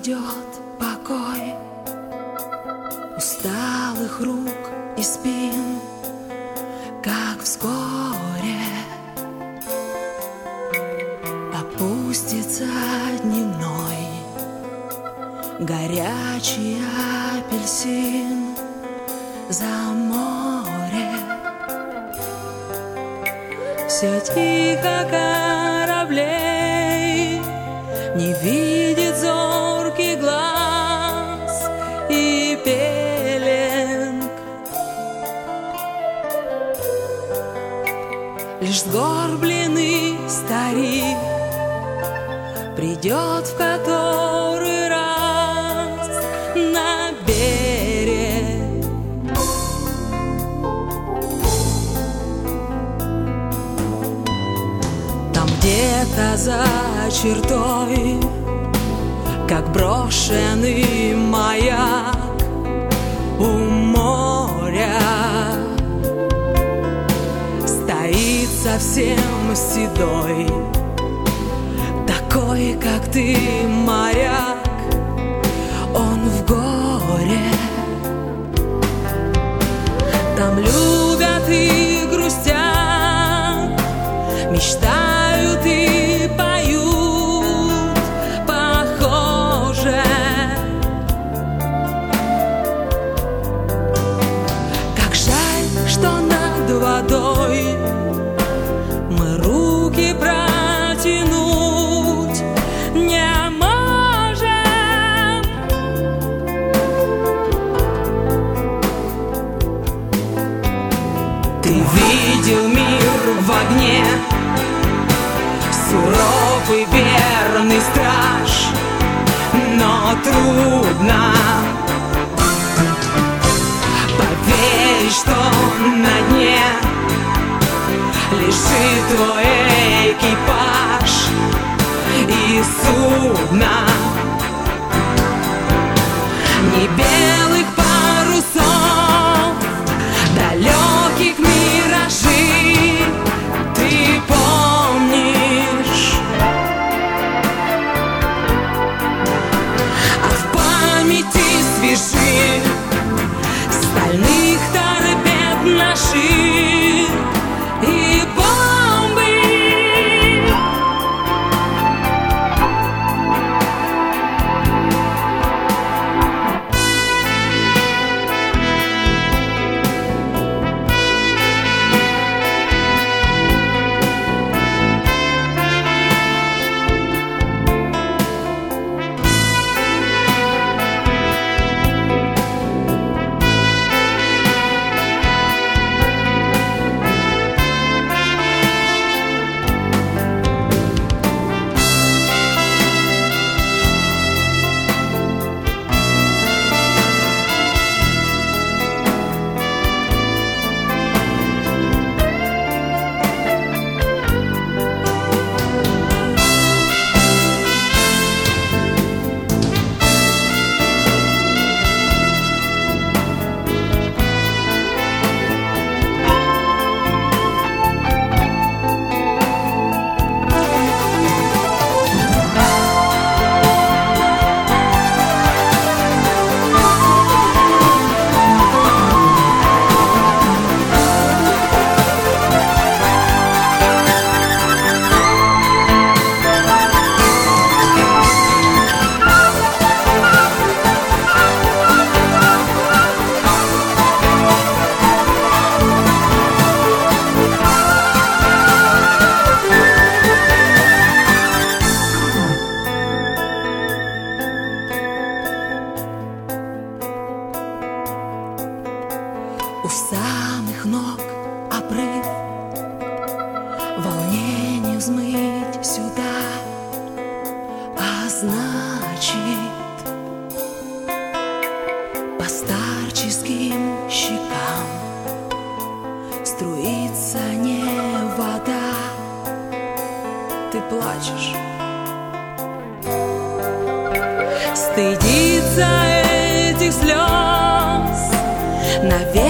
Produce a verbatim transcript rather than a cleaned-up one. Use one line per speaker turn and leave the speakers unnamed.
придет покой усталых рук и спин, как вскоре опустится дневной горячий апельсин за море. Все тихо кораблей, не видит зоркий глаз и пеленг. Лишь сгорбленный старик придет в который раз на берег. Там где-то за чертой, как брошенный маяк у моря, стоит совсем седой, такой, как ты, моряк, он в горе. Там любят и грустят, мечтают и поют, похоже. Как жаль, что над водой мы руки протянуть не можем. Ты видел мир в огне, суров и верный страж, но трудно поверить, что на дне лежит твой экипаж и судно. Ни белых парусов, далеких миражей ты помнишь, а в памяти свежи стальных торпед наших и бомбы. У самых ног обрыв, волнение взмыть сюда, а значит, по старческим щекам струится не вода. Ты плачешь, стыдится этих слез, наверное.